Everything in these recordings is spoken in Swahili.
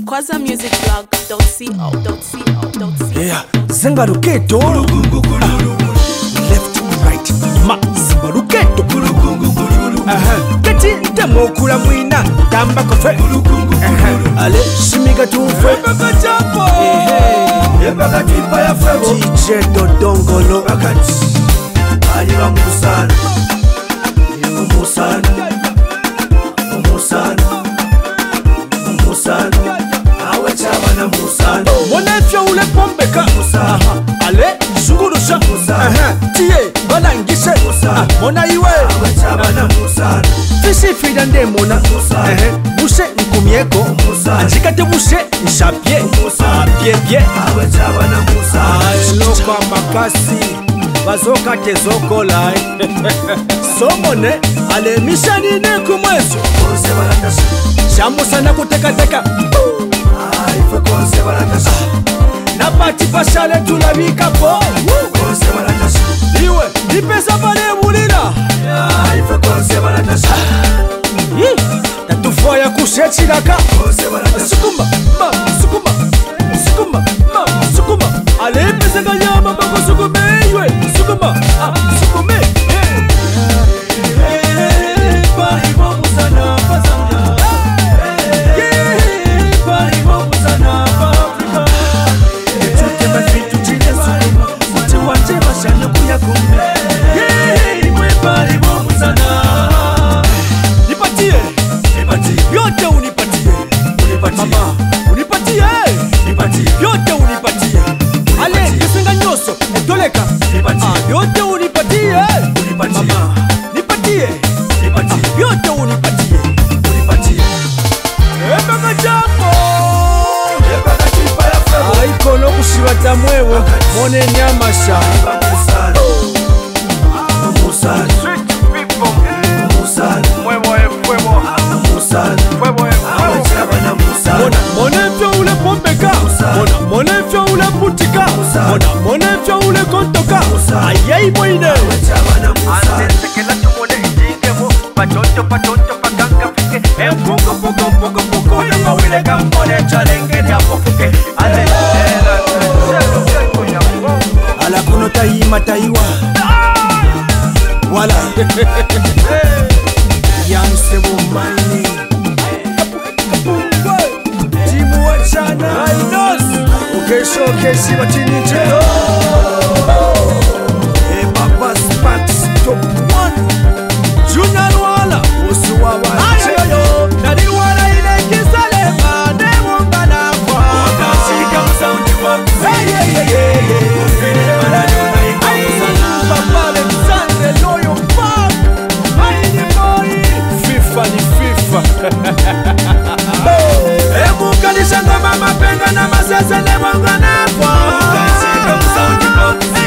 kwazamusicblog.co.co.co. Yeah, Zangaruketo. Left, right, ma Zangaruketo. Kati demo kula mwina tamba kofe. Ale shimiga tufe. DJ Dodongolo. Aliwa musana, musana, musana, musana, awe chaba na musana. Monefya ule pombeka musana. Ale shungurusha musana. Tie balangishe musana. Mona iwe awe chaba na musana. Fisi fida nde mona musana. Bushe nkumieko musana. Anjikate bushe nshapye musana. Pye awe chaba na musana. Loka makasi bazoka tezokola somone alemishani ne kumwezo konse balatasa shamusana kutekateka ife konse balatasa na pati pashale tulabika po konse balatasa iwe ipesa pale mulira ife konse balatasa tatufoya kushechilaka konse balatasa sukuma sukuma sukuma sukuma alepesa kanyama bako sukume iwe sukuma sukume yote unipatie mama nipatie yote unipatie ebaka jambo ebaka kipa ya febo aikono kushibata mwewo mone nyamasha musana musana musana mwewo efwebo musana awe chaba na musana monefyo ule pombeka monefyo ule putika monefyo ule kontoka ayai boine sekela tumone indingemo patoto paganga fike puko na mawile kampone chalenge ni apofuke ale ala kuno taima taiwa wala yansebo mani timu wachana ainos ukesho keshi watinichelo Papa Sparks top 1 Junior Wala Usuwa Wacheyo Nani Wala ile kisalema Nemo ngana kwa Shika msaundi kwa Hey Papa Alexandre Loyo Park Haini boy FIFA ni FIFA Emu kalishanga mama penga na masese Nemo ngana kwa Shika msaundi kwa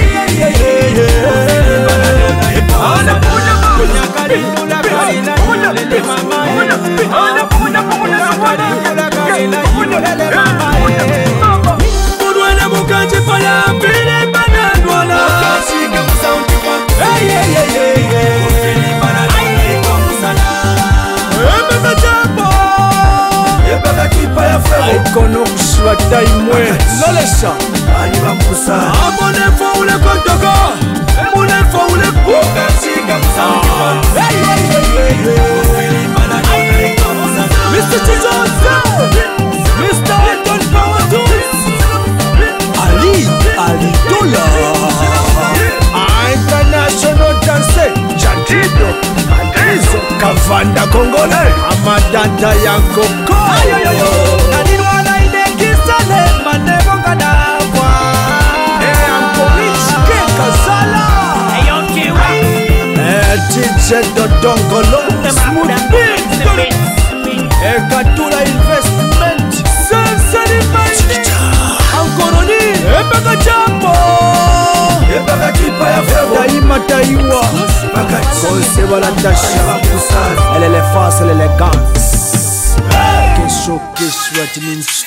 Kono kushwata imwe lolesha aliwa musana abonefo ule kontoka munefo ule kuka shika msaundi kwa Mr. Chizoza Mr. Anton Power Tools Ali Dola International Dance Jadido Adizo Kavanda Kongole Amadanda ya Koko Nanirwana inekisale Manevo kadakwa Ampolishke Kazala DJ Dodongolo Smooth Beat Ekatula Investment Sensei Mandi Ankoroni Ebeka Jambo ebaka kipa ya febo Daima Taiwa Konse wala tasha Elele fast, elele gans Kesho keshwa means